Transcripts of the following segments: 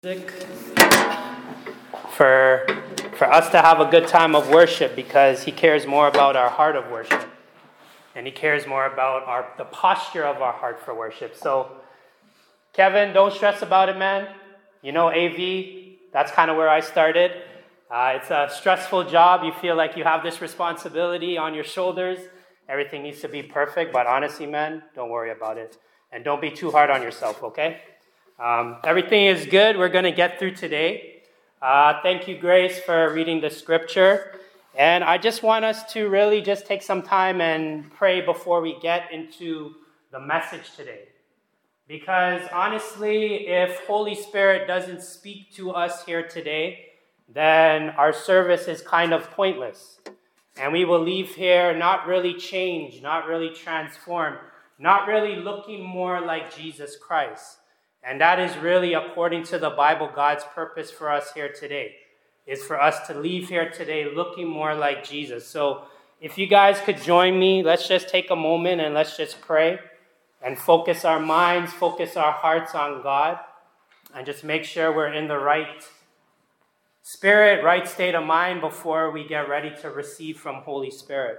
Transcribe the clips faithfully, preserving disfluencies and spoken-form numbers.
for for us to have a good time of worship, because he cares more about our heart of worship, and he cares more about our the posture of our heart for worship. So Kevin, don't stress about it, man. You know, A V, that's kind of where I started. Uh, it's a stressful job. You feel like you have this responsibility on your shoulders. Everything needs to be perfect, but honestly, man, don't worry about it, and don't be too hard on yourself, okay? Um, everything is good. We're going to get through today. Uh, thank you, Grace, for reading the scripture. And I just want us to really just take some time and pray before we get into the message today. Because honestly, if Holy Spirit doesn't speak to us here today, then our service is kind of pointless. And we will leave here not really changed, not really transformed, not really looking more like Jesus Christ. And that is really, according to the Bible, God's purpose for us here today, is for us to leave here today looking more like Jesus. So if you guys could join me, let's just take a moment and let's just pray and focus our minds, focus our hearts on God, and just make sure we're in the right spirit, right state of mind before we get ready to receive from Holy Spirit.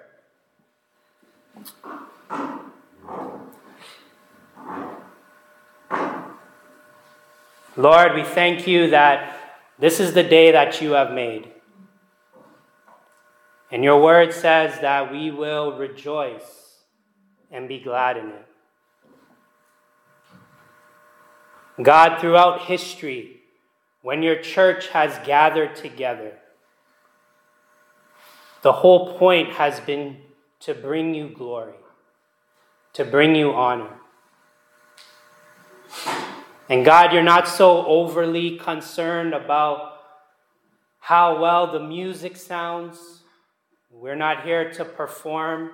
Lord, we thank you that this is the day that you have made. And your word says that we will rejoice and be glad in it. God, throughout history, when your church has gathered together, the whole point has been to bring you glory, to bring you honor. And God, you're not so overly concerned about how well the music sounds. We're not here to perform.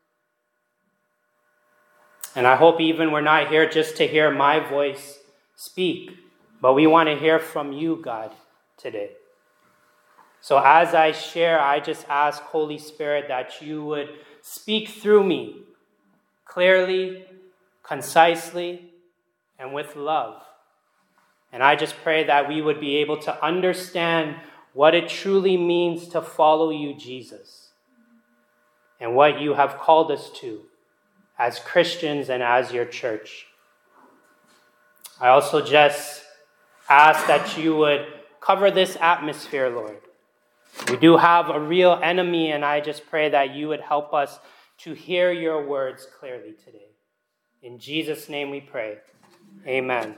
And I hope even we're not here just to hear my voice speak, but we want to hear from you, God, today. So as I share, I just ask, Holy Spirit, that you would speak through me clearly, concisely, and with love. And I just pray that we would be able to understand what it truly means to follow you, Jesus, and what you have called us to as Christians and as your church. I also just ask that you would cover this atmosphere, Lord. We do have a real enemy, and I just pray that you would help us to hear your words clearly today. In Jesus' name we pray. Amen.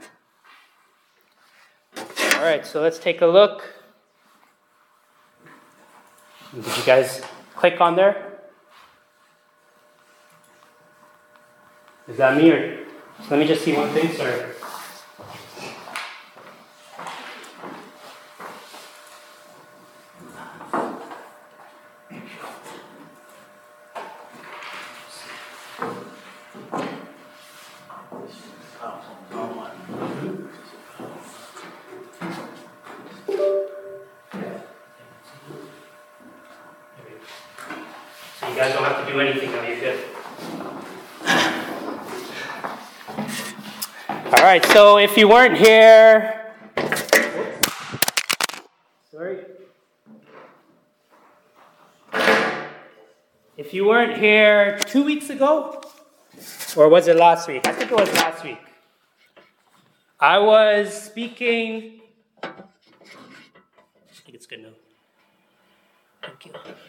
All right, so let's take a look. Did you guys click on there? Is that me, or let me just see one thing, sorry. You guys don't have to do anything, though. You're good. All right, so if you weren't here... Sorry. If you weren't here two weeks ago, or was it last week? I think it was last week. I was speaking... I think it's good now. Thank you.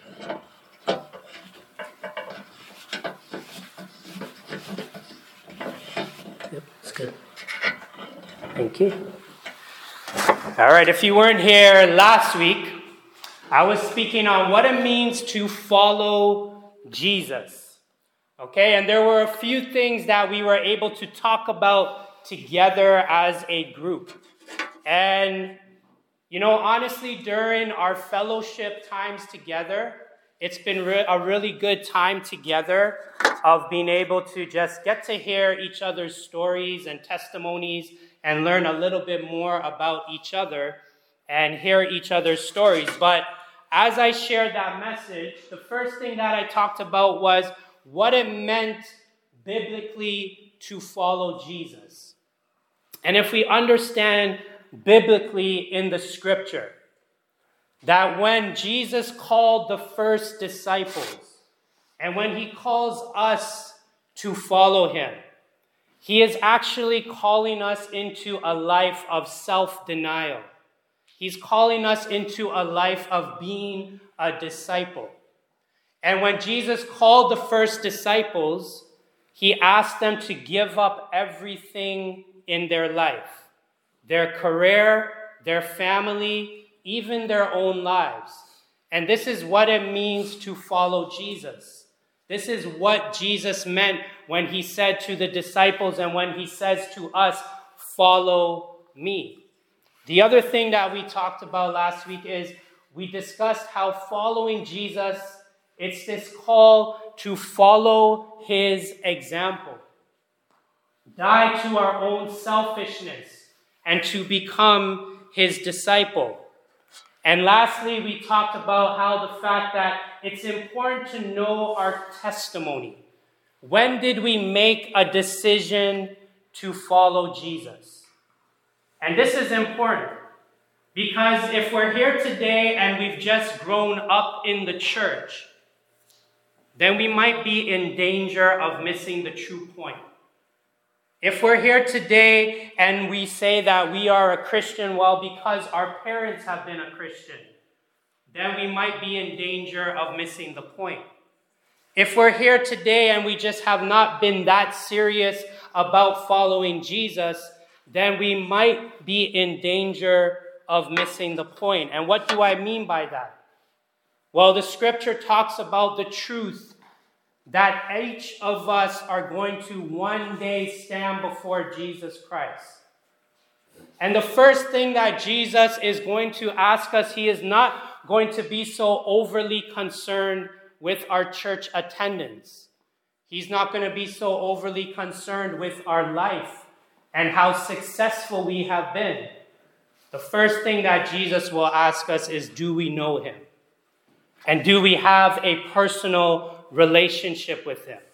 Yep, it's good. Thank you. All right, if you weren't here last week, I was speaking on what it means to follow Jesus. Okay, and there were a few things that we were able to talk about together as a group. And, you know, honestly, during our fellowship times together, it's been re- a really good time together of being able to just get to hear each other's stories and testimonies and learn a little bit more about each other and hear each other's stories. But as I shared that message, the first thing that I talked about was what it meant biblically to follow Jesus. And if we understand biblically in the scripture. That when Jesus called the first disciples, and when he calls us to follow him, he is actually calling us into a life of self-denial. He's calling us into a life of being a disciple. And when Jesus called the first disciples, he asked them to give up everything in their life, their career, their family, even their own lives. And this is what it means to follow Jesus. This is what Jesus meant when he said to the disciples and when he says to us, follow me. The other thing that we talked about last week is we discussed how following Jesus, it's this call to follow his example. Die to our own selfishness and to become his disciple. And lastly, we talked about how the fact that it's important to know our testimony. When did we make a decision to follow Jesus? And this is important because if we're here today and we've just grown up in the church, then we might be in danger of missing the true point. If we're here today and we say that we are a Christian, well, because our parents have been a Christian, then we might be in danger of missing the point. If we're here today and we just have not been that serious about following Jesus, then we might be in danger of missing the point. And what do I mean by that? Well, the scripture talks about the truth that each of us are going to one day stand before Jesus Christ. And the first thing that Jesus is going to ask us, he is not going to be so overly concerned with our church attendance. He's not going to be so overly concerned with our life and how successful we have been. The first thing that Jesus will ask us is, do we know him? And do we have a personal relationship with him?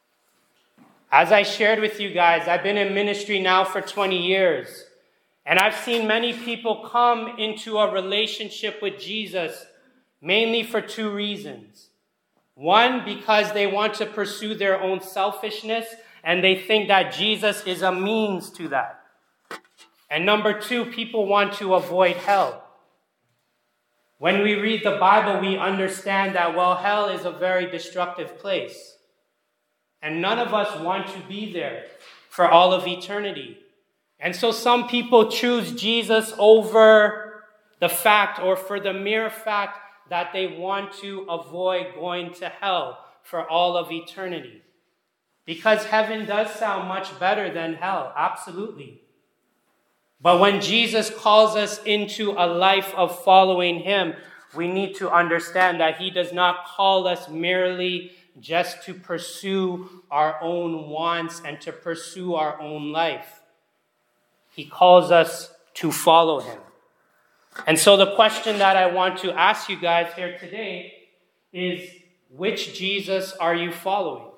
As I shared with you guys, I've been in ministry now for twenty years, and I've seen many people come into a relationship with Jesus mainly for two reasons. One, because they want to pursue their own selfishness, and they think that Jesus is a means to that. And number two, people want to avoid hell. When we read the Bible, we understand that, well, hell is a very destructive place. And none of us want to be there for all of eternity. And so some people choose Jesus over the fact or for the mere fact that they want to avoid going to hell for all of eternity. Because heaven does sound much better than hell, absolutely. But when Jesus calls us into a life of following him, we need to understand that he does not call us merely just to pursue our own wants and to pursue our own life. He calls us to follow him. And so the question that I want to ask you guys here today is, which Jesus are you following?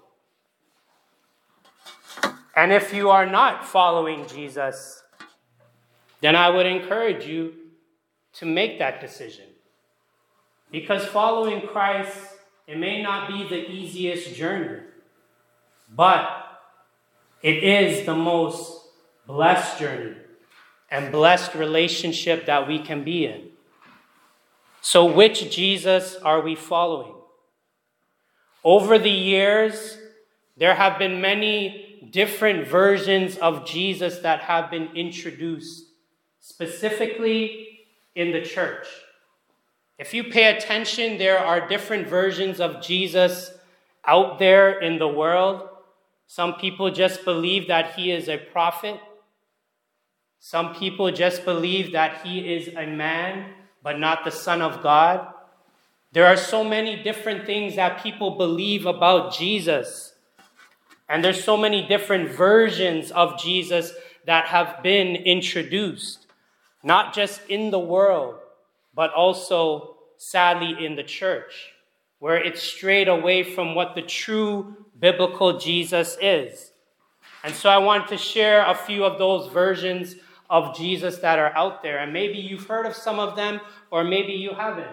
And if you are not following Jesus, then I would encourage you to make that decision. Because following Christ, it may not be the easiest journey, but it is the most blessed journey and blessed relationship that we can be in. So which Jesus are we following? Over the years, there have been many different versions of Jesus that have been introduced, specifically in the church. If you pay attention, there are different versions of Jesus out there in the world. Some people just believe that he is a prophet. Some people just believe that he is a man, but not the Son of God. There are so many different things that people believe about Jesus. And there's so many different versions of Jesus that have been introduced, not just in the world, but also, sadly, in the church, where it's strayed away from what the true biblical Jesus is. And so I wanted to share a few of those versions of Jesus that are out there. And maybe you've heard of some of them, or maybe you haven't.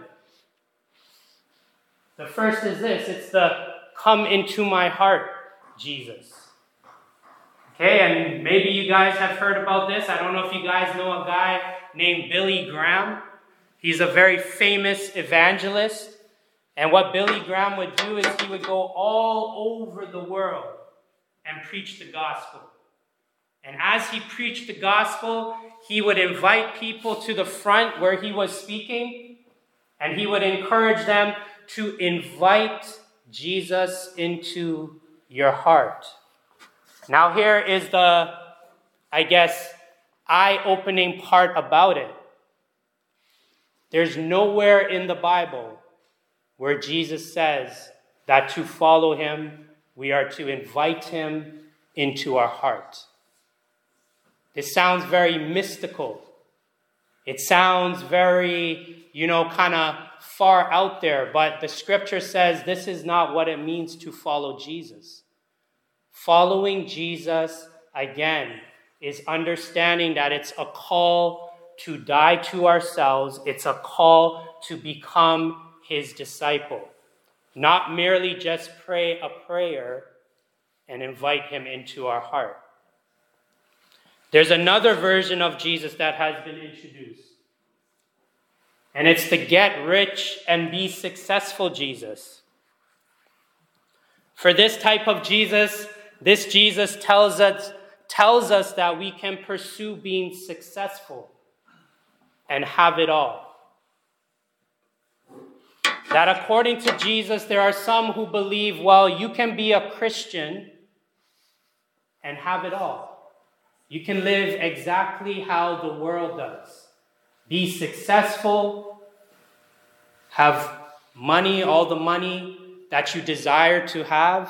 The first is this. It's the "come into my heart" Jesus. Okay, and maybe you guys have heard about this. I don't know if you guys know a guy named Billy Graham. He's a very famous evangelist. And what Billy Graham would do is he would go all over the world and preach the gospel. And as he preached the gospel, he would invite people to the front where he was speaking, and he would encourage them to invite Jesus into your heart. Now here is the, I guess, eye-opening part about it. There's nowhere in the Bible where Jesus says that to follow him, we are to invite him into our heart. This sounds very mystical. It sounds very, you know, kind of far out there, but the scripture says this is not what it means to follow Jesus. Following Jesus, again, is understanding that it's a call to die to ourselves. It's a call to become his disciple. Not merely just pray a prayer and invite him into our heart. There's another version of Jesus that has been introduced. And it's the get rich and be successful Jesus. For this type of Jesus, this Jesus tells us, tells us that we can pursue being successful and have it all. That according to Jesus, there are some who believe, well, you can be a Christian and have it all. You can live exactly how the world does. Be successful, have money, all the money that you desire to have,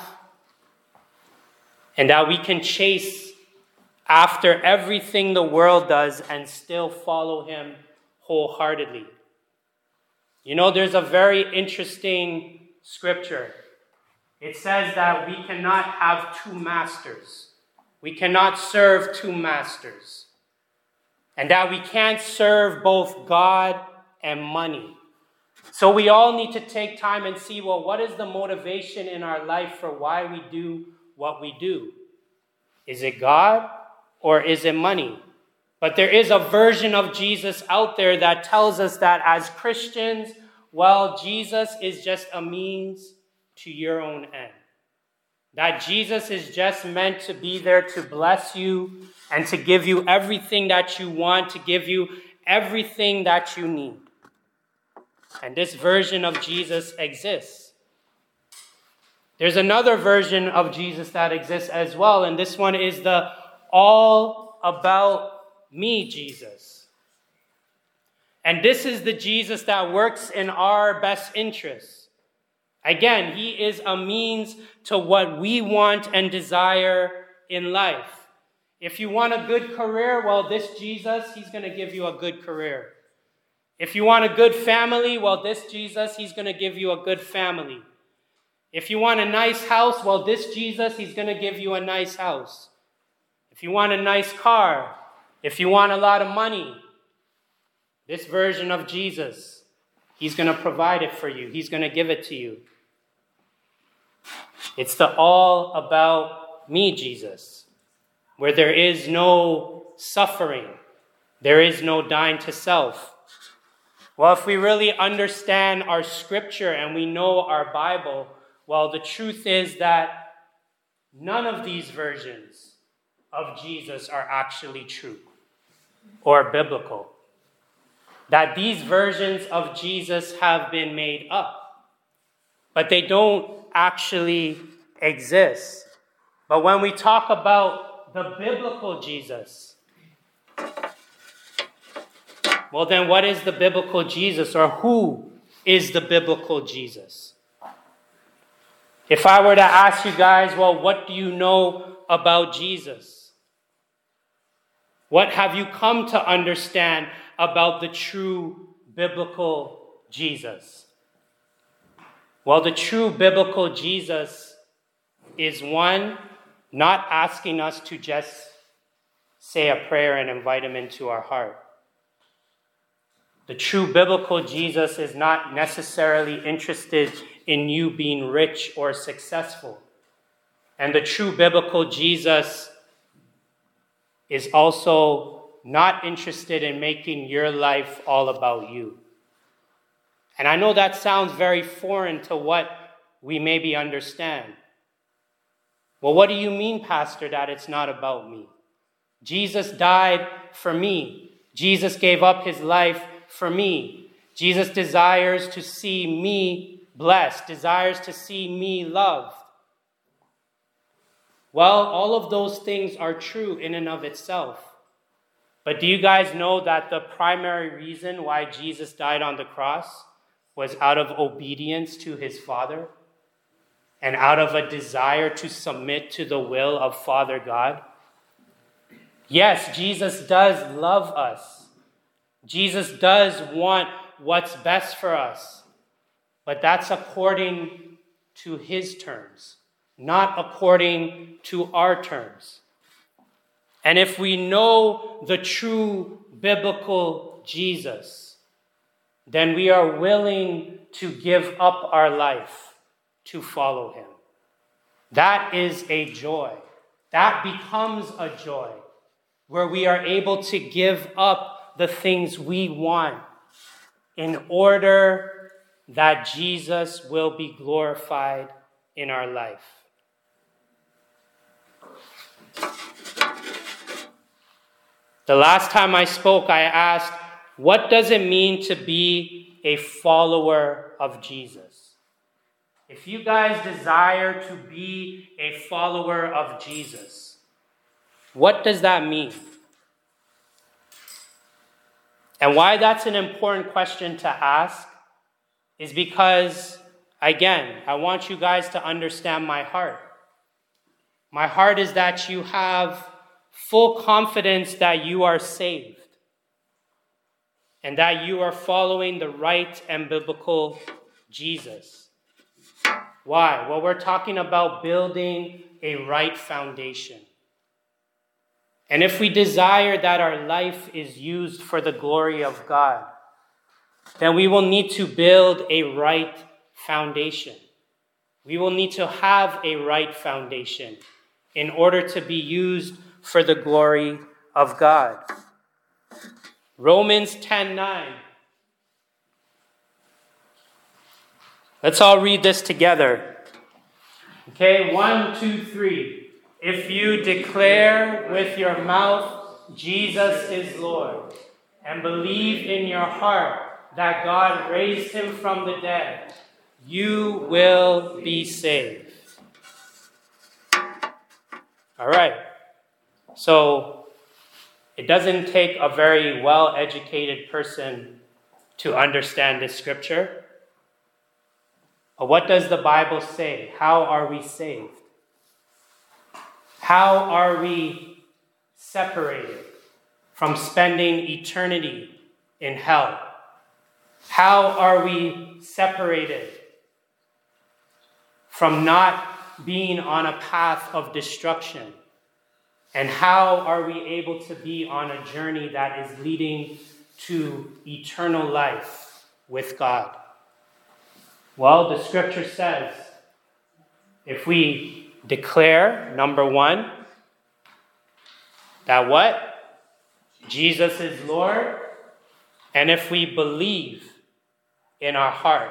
and that we can chase after everything the world does and still follow him wholeheartedly. You know, there's a very interesting scripture. It says that we cannot have two masters. We cannot serve two masters. And that we can't serve both God and money. So we all need to take time and see, well, what is the motivation in our life for why we do what we do? Is it God or is it money? But there is a version of Jesus out there that tells us that as Christians, well, Jesus is just a means to your own end. That Jesus is just meant to be there to bless you and to give you everything that you want, to give you everything that you need. And this version of Jesus exists. There's another version of Jesus that exists as well, and this one is the all about me Jesus. And this is the Jesus that works in our best interests. Again, he is a means to what we want and desire in life. If you want a good career, well, this Jesus, he's going to give you a good career. If you want a good family, well, this Jesus, he's going to give you a good family. If you want a nice house, well, this Jesus, he's going to give you a nice house. If you want a nice car, if you want a lot of money, this version of Jesus, he's going to provide it for you. He's going to give it to you. It's the all about me Jesus, where there is no suffering. There is no dying to self. Well, if we really understand our scripture and we know our Bible, well, the truth is that none of these versions of Jesus are actually true or biblical. That these versions of Jesus have been made up, but they don't actually exist. But when we talk about the biblical Jesus, well, then what is the biblical Jesus, or who is the biblical Jesus? If I were to ask you guys, well, what do you know about Jesus? What have you come to understand about the true biblical Jesus? Well, the true biblical Jesus is one, not asking us to just say a prayer and invite him into our heart. The true biblical Jesus is not necessarily interested in you being rich or successful. And the true biblical Jesus is also not interested in making your life all about you. And I know that sounds very foreign to what we maybe understand. Well, what do you mean, Pastor, that it's not about me? Jesus died for me. Jesus gave up his life for me. Jesus desires to see me blessed, desires to see me loved. Well, all of those things are true in and of itself. But do you guys know that the primary reason why Jesus died on the cross was out of obedience to his Father and out of a desire to submit to the will of Father God? Yes, Jesus does love us. Jesus does want what's best for us. But that's according to his terms, not according to our terms. And if we know the true biblical Jesus, then we are willing to give up our life to follow him. That is a joy. That becomes a joy where we are able to give up the things we want in order that Jesus will be glorified in our life. The last time I spoke, I asked, what does it mean to be a follower of Jesus? If you guys desire to be a follower of Jesus, what does that mean? And why that's an important question to ask is because, again, I want you guys to understand my heart. My heart is that you have full confidence that you are saved and that you are following the right and biblical Jesus. Why? Well, we're talking about building a right foundation. And if we desire that our life is used for the glory of God, then we will need to build a right foundation. We will need to have a right foundation in order to be used for the glory of God. Romans ten nine. Let's all read this together. Okay, one, two, three. If you declare with your mouth Jesus is Lord, and believe in your heart that God raised him from the dead, you will be saved. All right. So it doesn't take a very well-educated person to understand this scripture. But what does the Bible say? How are we saved? How are we separated from spending eternity in hell? How are we separated from not being on a path of destruction? And how are we able to be on a journey that is leading to eternal life with God? Well, the scripture says, if we declare, number one, that what? Jesus is Lord. And if we believe in our heart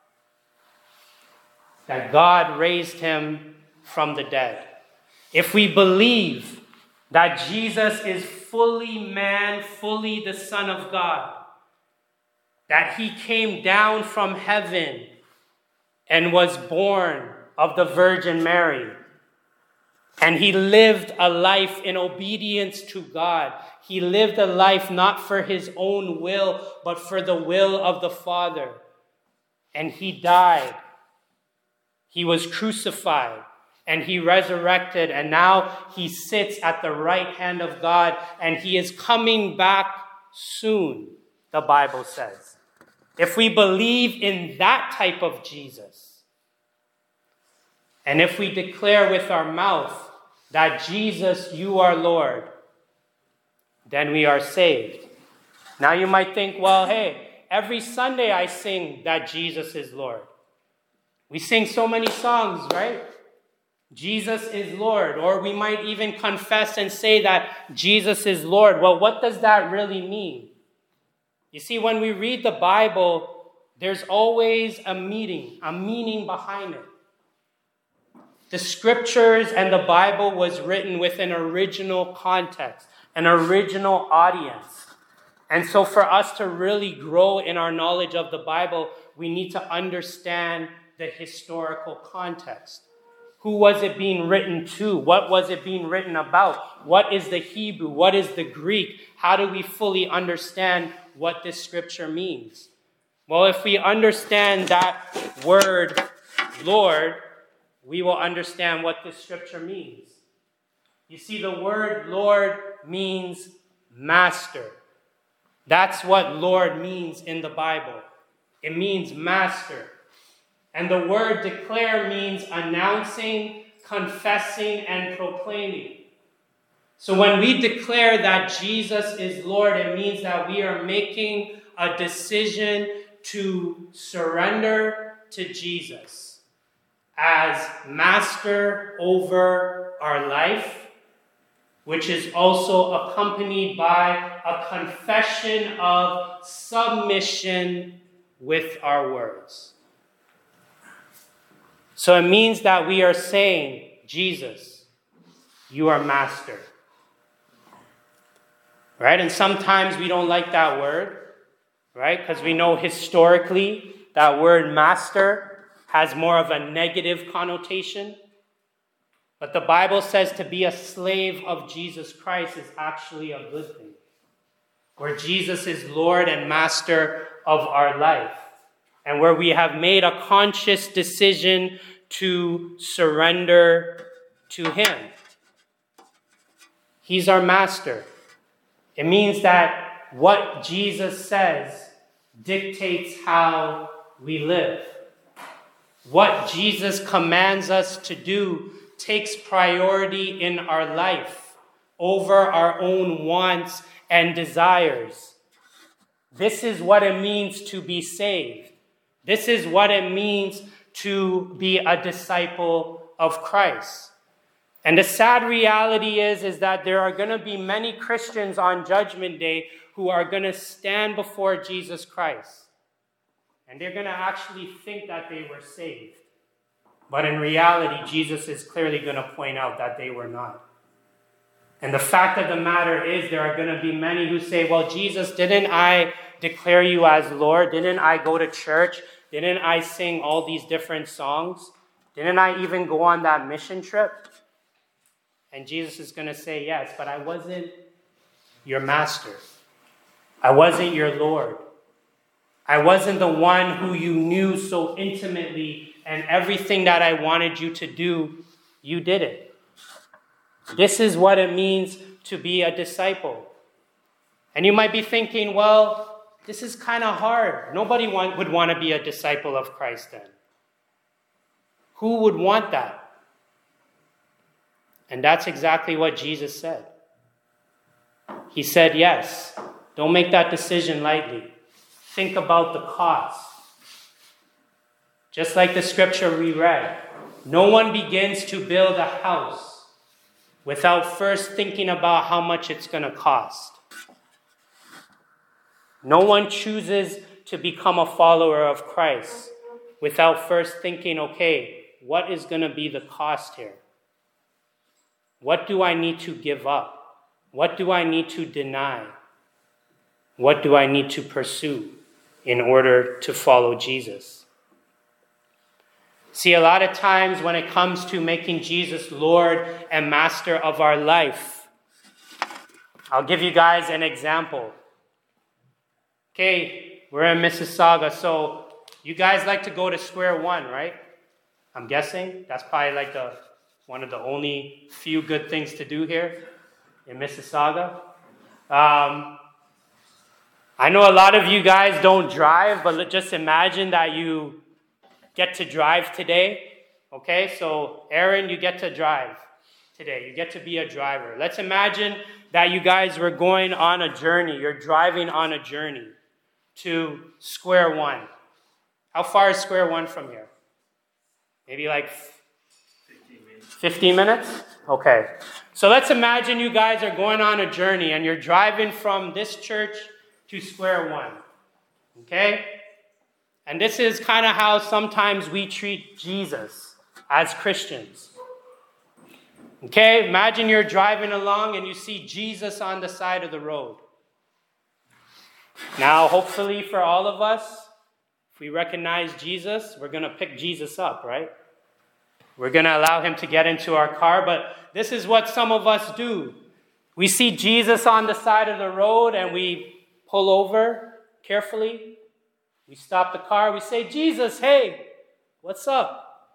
that God raised him from the dead, if we believe that Jesus is fully man, fully the Son of God, that he came down from heaven and was born of the Virgin Mary, and he lived a life in obedience to God. He lived a life not for his own will, but for the will of the Father. And he died. He was crucified. And he resurrected. And now he sits at the right hand of God. And he is coming back soon, the Bible says. If we believe in that type of Jesus, and if we declare with our mouth that Jesus, you are Lord, then we are saved. Now you might think, well, hey, every Sunday I sing that Jesus is Lord. We sing so many songs, right? Jesus is Lord. Or we might even confess and say that Jesus is Lord. Well, what does that really mean? You see, when we read the Bible, there's always a meaning, a meaning behind it. The scriptures and the Bible was written with an original context, an original audience. And so for us to really grow in our knowledge of the Bible, we need to understand the historical context. Who was it being written to? What was it being written about? What is the Hebrew? What is the Greek? How do we fully understand what this scripture means? Well, if we understand that word, Lord, we will understand what this scripture means. You see, the word Lord means master. That's what Lord means in the Bible. It means master. And the word declare means announcing, confessing, and proclaiming. So when we declare that Jesus is Lord, it means that we are making a decision to surrender to Jesus as master over our life, which is also accompanied by a confession of submission with our words. So it means that we are saying, Jesus, you are master. Right? And sometimes we don't like that word, right? Because we know historically that word master has more of a negative connotation. But the Bible says to be a slave of Jesus Christ is actually a good thing. Where Jesus is Lord and master of our life. And where we have made a conscious decision to surrender to him. He's our master. It means that what Jesus says dictates how we live. What Jesus commands us to do takes priority in our life over our own wants and desires. This is what it means to be saved. This is what it means to be a disciple of Christ. And the sad reality is, is that there are going to be many Christians on Judgment Day who are going to stand before Jesus Christ. And they're going to actually think that they were saved. But in reality, Jesus is clearly going to point out that they were not. And the fact of the matter is, there are going to be many who say, well, Jesus, didn't I declare you as Lord? Didn't I go to church? Didn't I sing all these different songs? Didn't I even go on that mission trip? And Jesus is going to say, yes, but I wasn't your master. I wasn't your Lord. I wasn't the one who you knew so intimately, and everything that I wanted you to do, you did it. This is what it means to be a disciple. And you might be thinking, well, this is kind of hard. Nobody want, would want to be a disciple of Christ then. Who would want that? And that's exactly what Jesus said. He said, yes, don't make that decision lightly. Think about the cost. Just like the scripture we read, no one begins to build a house without first thinking about how much it's going to cost. No one chooses to become a follower of Christ without first thinking, okay, what is going to be the cost here? What do I need to give up? What do I need to deny? What do I need to pursue in order to follow Jesus? See, a lot of times when it comes to making Jesus Lord and Master of our life, I'll give you guys an example. Okay, we're in Mississauga, so you guys like to go to Square One, right? I'm guessing that's probably like the one of the only few good things to do here in Mississauga. Um, I know a lot of you guys don't drive, but just imagine that you get to drive today. Okay, so Aaron, you get to drive today. You get to be a driver. Let's imagine that you guys were going on a journey. You're driving on a journey to Square One. How far is Square One from here? Maybe like fifteen minutes. fifteen minutes? Okay. So let's imagine you guys are going on a journey and you're driving from this church to Square One. Okay? And this is kind of how sometimes we treat Jesus as Christians. Okay? Imagine you're driving along and you see Jesus on the side of the road. Now, hopefully for all of us, if we recognize Jesus, we're going to pick Jesus up, right? We're going to allow him to get into our car, but this is what some of us do. We see Jesus on the side of the road and we pull over carefully. We stop the car. We say, Jesus, hey, what's up?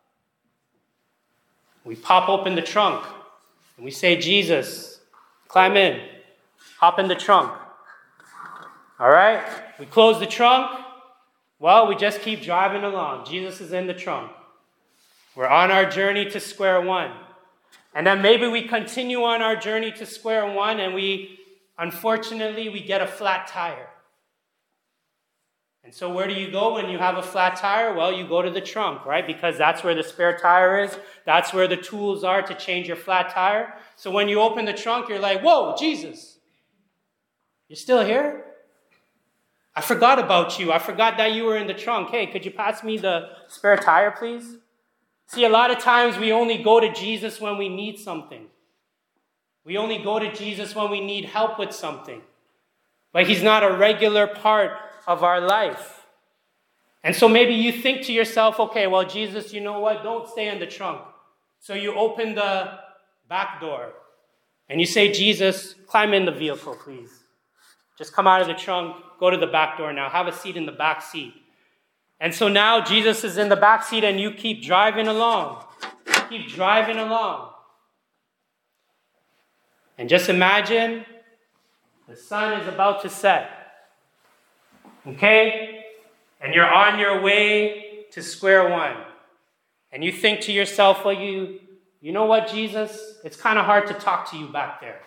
We pop open the trunk and we say, Jesus, climb in. Hop in the trunk. All right? We close the trunk. Well, we just keep driving along. Jesus is in the trunk. We're on our journey to Square One. And then maybe we continue on our journey to Square One and we, unfortunately, we get a flat tire. And so where do you go when you have a flat tire? Well, you go to the trunk, right? Because that's where the spare tire is. That's where the tools are to change your flat tire. So when you open the trunk, you're like, whoa, Jesus, you're still here? I forgot about you. I forgot that you were in the trunk. Hey, could you pass me the spare tire, please? See, a lot of times we only go to Jesus when we need something. We only go to Jesus when we need help with something. But he's not a regular part of our life. And so maybe you think to yourself, okay, well, Jesus, you know what? Don't stay in the trunk. So you open the back door and you say, Jesus, climb in the vehicle, please. Just come out of the trunk, go to the back door now. Have a seat in the back seat. And so now Jesus is in the back seat and you keep driving along. Keep driving along. And just imagine the sun is about to set. Okay? And you're on your way to Square One. And you think to yourself, well, you, you know what, Jesus? It's kind of hard to talk to you back there.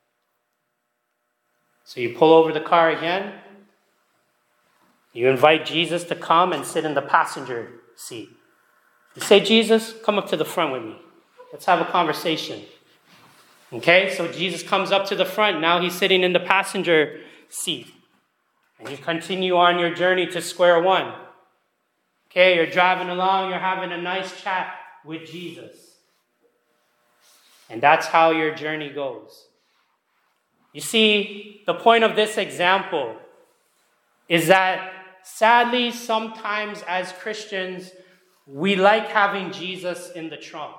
So you pull over the car again. You invite Jesus to come and sit in the passenger seat. You say, Jesus, come up to the front with me. Let's have a conversation. Okay, so Jesus comes up to the front. Now he's sitting in the passenger seat. And you continue on your journey to Square One. Okay, you're driving along. You're having a nice chat with Jesus. And that's how your journey goes. You see, the point of this example is that sadly, sometimes as Christians, we like having Jesus in the trunk.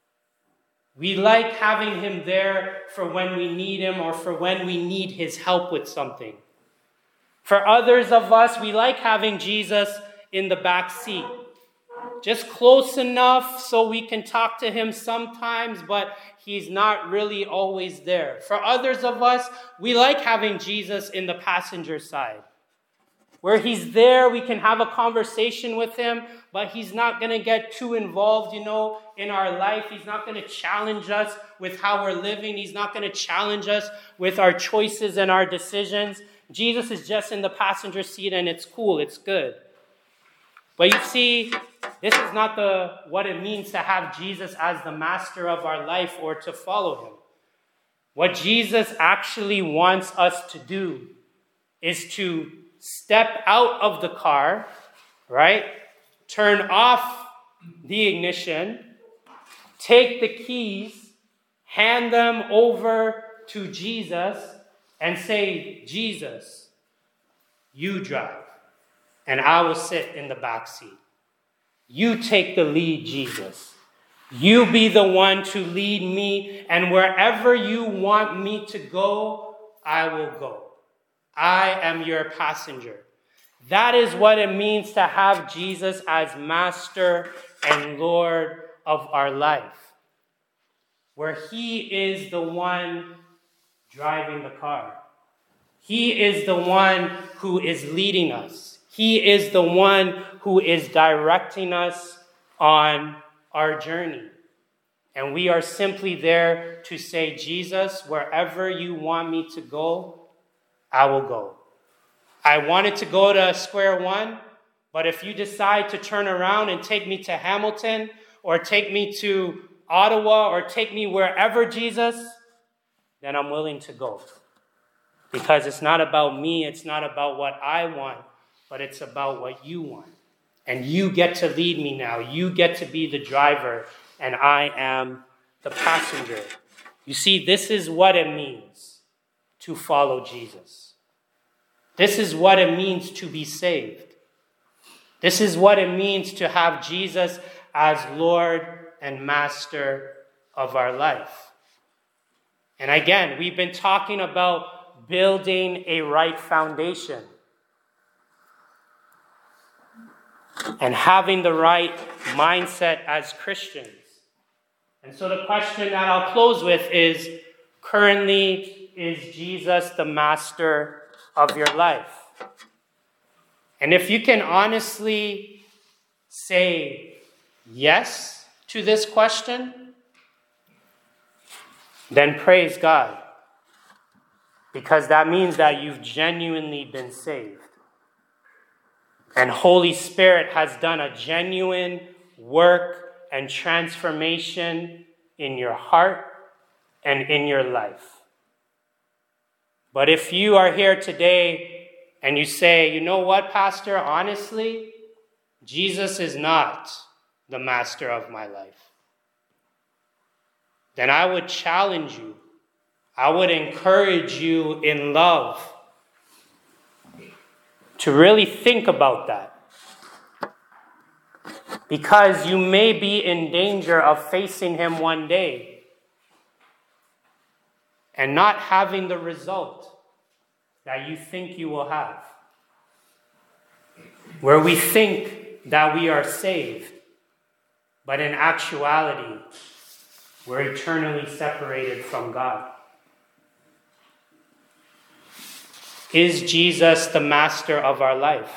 We like having him there for when we need him or for when we need his help with something. For others of us, we like having Jesus in the back seat. Just close enough so we can talk to him sometimes, but he's not really always there. For others of us, we like having Jesus in the passenger side. Where he's there, we can have a conversation with him, but he's not going to get too involved, you know, in our life. He's not going to challenge us with how we're living. He's not going to challenge us with our choices and our decisions. Jesus is just in the passenger seat and it's cool, it's good. But you see, this is not the what it means to have Jesus as the master of our life or to follow him. What Jesus actually wants us to do is to step out of the car, right? Turn off the ignition, take the keys, hand them over to Jesus, and say, Jesus, you drive, and I will sit in the back seat. You take the lead, Jesus. You be the one to lead me, and wherever you want me to go, I will go. I am your passenger. That is what it means to have Jesus as master and Lord of our life, where he is the one driving the car. He is the one who is leading us. He is the one who is directing us on our journey. And we are simply there to say, Jesus, wherever you want me to go, I will go. I wanted to go to square one, but if you decide to turn around and take me to Hamilton or take me to Ottawa or take me wherever, Jesus, then I'm willing to go. Because it's not about me, it's not about what I want, but it's about what you want. And you get to lead me now. You get to be the driver, and I am the passenger. You see, this is what it means to follow Jesus. This is what it means to be saved. This is what it means to have Jesus as Lord and Master of our life. And again, we've been talking about building a right foundation and having the right mindset as Christians. And so the question that I'll close with is, currently, is Jesus the master of your life? And if you can honestly say yes to this question, then praise God. Because that means that you've genuinely been saved. And Holy Spirit has done a genuine work and transformation in your heart and in your life. But if you are here today and you say, you know what, Pastor, honestly, Jesus is not the master of my life, then I would challenge you. I would encourage you in love to really think about that. Because you may be in danger of facing him one day and not having the result that you think you will have. Where we think that we are saved, but in actuality, we're eternally separated from God. Is Jesus the master of our life?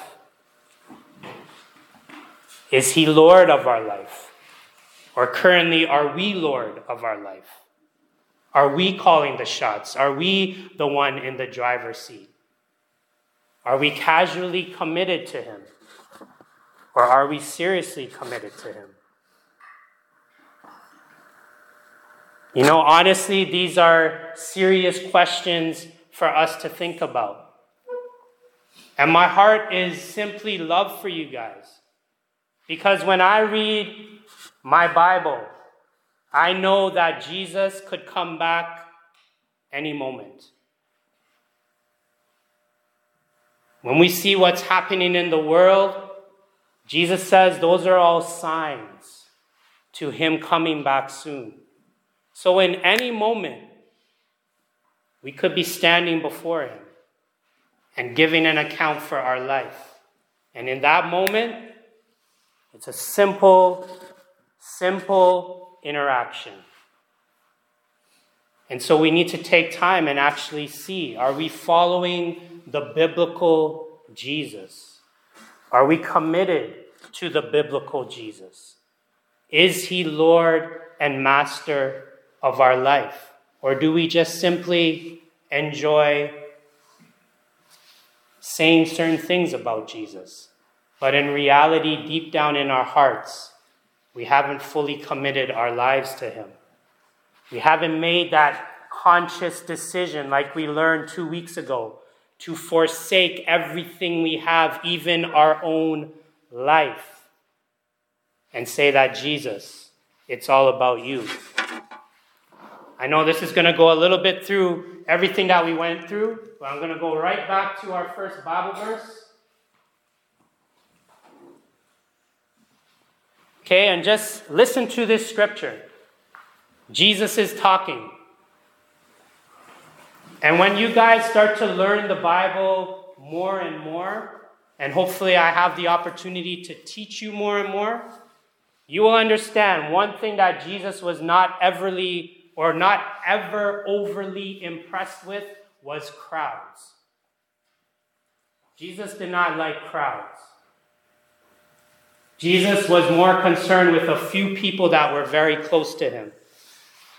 Is he Lord of our life? Or currently, are we Lord of our life? Are we calling the shots? Are we the one in the driver's seat? Are we casually committed to him? Or are we seriously committed to him? You know, honestly, these are serious questions for us to think about. And my heart is simply love for you guys. Because when I read my Bible, I know that Jesus could come back any moment. When we see what's happening in the world, Jesus says those are all signs to him coming back soon. So in any moment, we could be standing before him and giving an account for our life. And in that moment, it's a simple, simple interaction. And so we need to take time and actually see, are we following the biblical Jesus? Are we committed to the biblical Jesus? Is he Lord and Master of our life? Or do we just simply enjoy saying certain things about Jesus? But in reality, deep down in our hearts, we haven't fully committed our lives to him. We haven't made that conscious decision, like we learned two weeks ago, to forsake everything we have, even our own life, and say that, Jesus, it's all about you. I know this is going to go a little bit through everything that we went through, but I'm going to go right back to our first Bible verse. Okay, and just listen to this scripture. Jesus is talking. And when you guys start to learn the Bible more and more, and hopefully I have the opportunity to teach you more and more, you will understand one thing that Jesus was not everly or not ever overly impressed with was crowds. Jesus did not like crowds. Jesus was more concerned with a few people that were very close to him.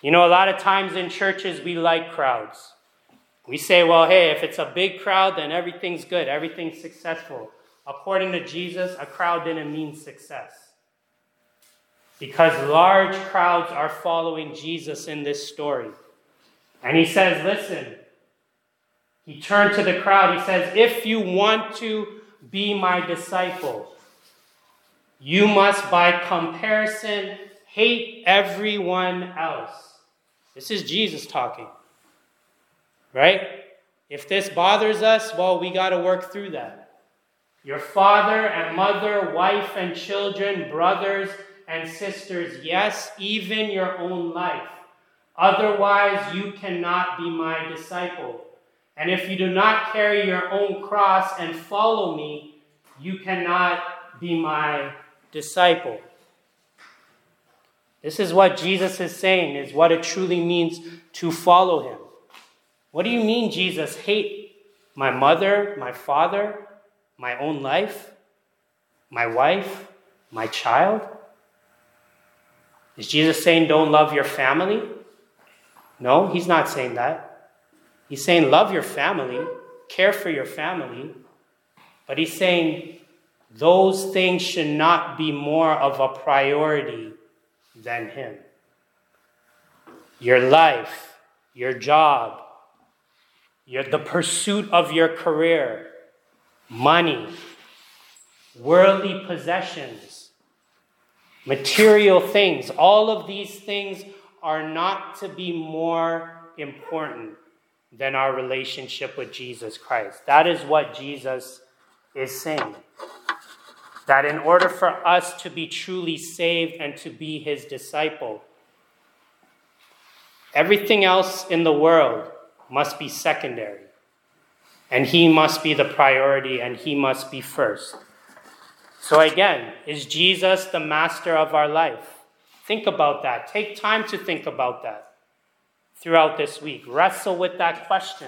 You know, a lot of times in churches, we like crowds. We say, well, hey, if it's a big crowd, then everything's good, everything's successful. According to Jesus, a crowd didn't mean success. Because large crowds are following Jesus in this story. And he says, listen, he turned to the crowd, he says, if you want to be my disciple, you must by comparison hate everyone else. This is Jesus talking. Right? If this bothers us, well, we got to work through that. Your father and mother, wife and children, brothers and sisters, yes, even your own life. Otherwise, you cannot be my disciple. And if you do not carry your own cross and follow me, you cannot be my disciple. This is what Jesus is saying, is what it truly means to follow him. What do you mean, Jesus, hate my mother, my father, my own life, my wife, my child? Is Jesus saying don't love your family? No, he's not saying that. He's saying love your family, care for your family, but he's saying those things should not be more of a priority than him. Your life, your job, your, the pursuit of your career, money, worldly possessions, material things, all of these things are not to be more important than our relationship with Jesus Christ. That is what Jesus is saying. That in order for us to be truly saved and to be his disciple, everything else in the world must be secondary. And he must be the priority and he must be first. So again, is Jesus the master of our life? Think about that. Take time to think about that throughout this week. Wrestle with that question.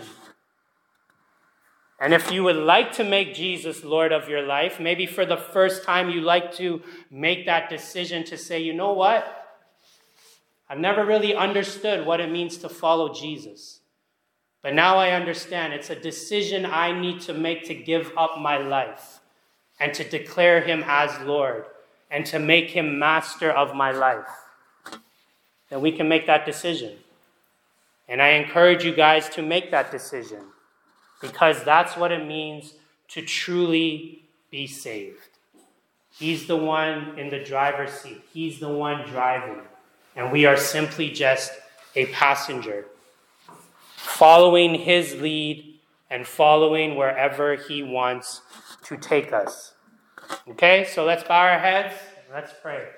And if you would like to make Jesus Lord of your life, maybe for the first time you like to make that decision to say, you know what? I've never really understood what it means to follow Jesus. But now I understand it's a decision I need to make to give up my life and to declare him as Lord and to make him master of my life. Then we can make that decision. And I encourage you guys to make that decision, because that's what it means to truly be saved. He's the one in the driver's seat. He's the one driving. And we are simply just a passenger, following his lead and following wherever he wants to take us. Okay, so let's bow our heads. Let's pray.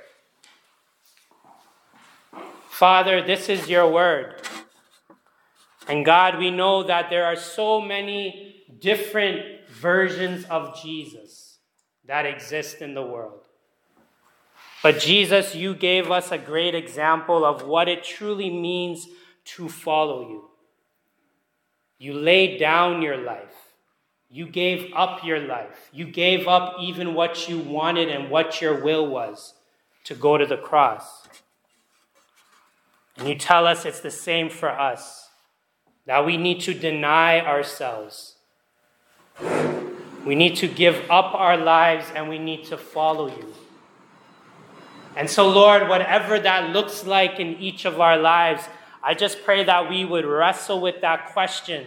Father, this is your word. And God, we know that there are so many different versions of Jesus that exist in the world. But Jesus, you gave us a great example of what it truly means to follow you. You laid down your life. You gave up your life. You gave up even what you wanted and what your will was to go to the cross. And you tell us it's the same for us. That we need to deny ourselves. We need to give up our lives and we need to follow you. And so, Lord, whatever that looks like in each of our lives, I just pray that we would wrestle with that question.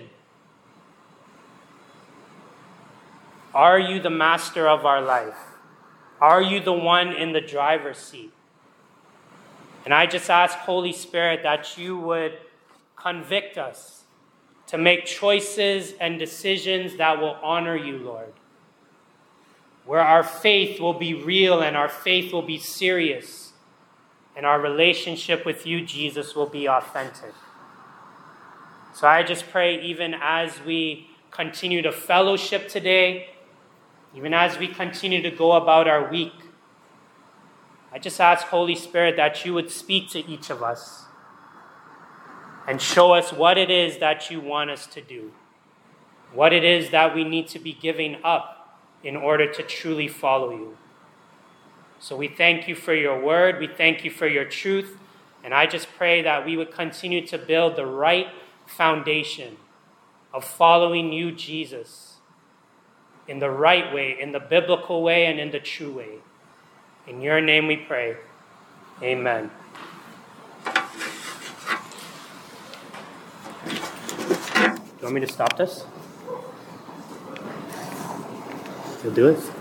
Are you the master of our life? Are you the one in the driver's seat? And I just ask, Holy Spirit, that you would convict us to make choices and decisions that will honor you, Lord. Where our faith will be real and our faith will be serious. And our relationship with you, Jesus, will be authentic. So I just pray, even as we continue to fellowship today, even as we continue to go about our week, I just ask, Holy Spirit, that you would speak to each of us and show us what it is that you want us to do, what it is that we need to be giving up in order to truly follow you. So we thank you for your word. We thank you for your truth. And I just pray pray that we would continue to build the right foundation of following you, Jesus, in the right way, in the biblical way, and in the true way. In your name we pray. Amen. Do you want me to stop this? You'll do it?